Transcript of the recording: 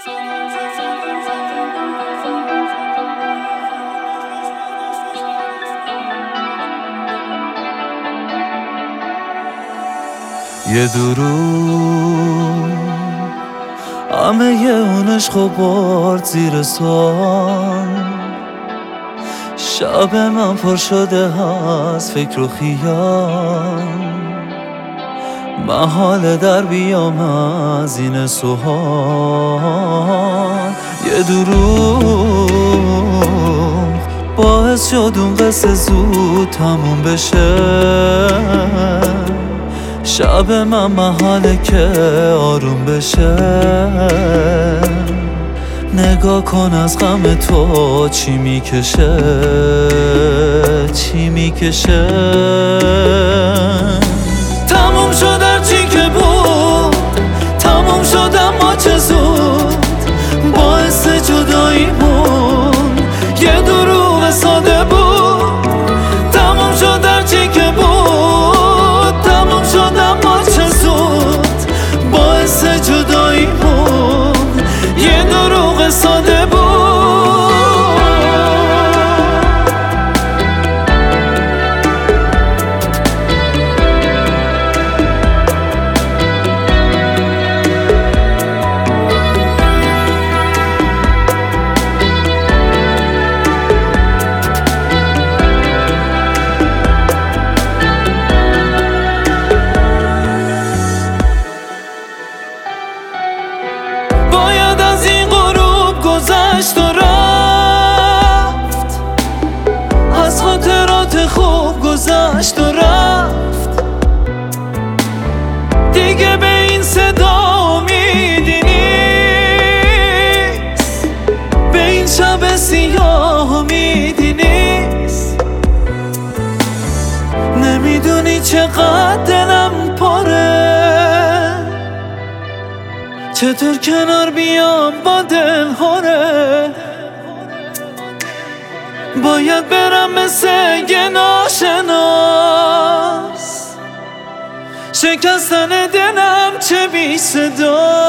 یه دروغ همه اون عشقو برد زیر سوال. شب من پر شده از فکر و خیال، محاله در بیام از این سوال. یه دروغ باعث شد اون قصه زود تموم بشه. شب من محاله که آروم بشه. نگاه کن از غم تو چی میکشه، چی میکشه. تموم شد هرچی که بود، تموم شد اما چه زود. باعث جداییمون یه دروغ ساده بود. تموم شد هرچی که بود، تموم شد اما چه زود. باعث جداییمون یه دروغ ساده بود. باید از این غروب گذشت و رفت، از خاطرات خوب گذشت و رفت. دیگه به این صدا امیدی نیست، به این شب سیاه امیدی نیست. نمیدونی چقدر دلم پره، چطور کنار بیام با دل هره. باید برم مثل یه ناشناس، شکستن دلم چه بی صدا.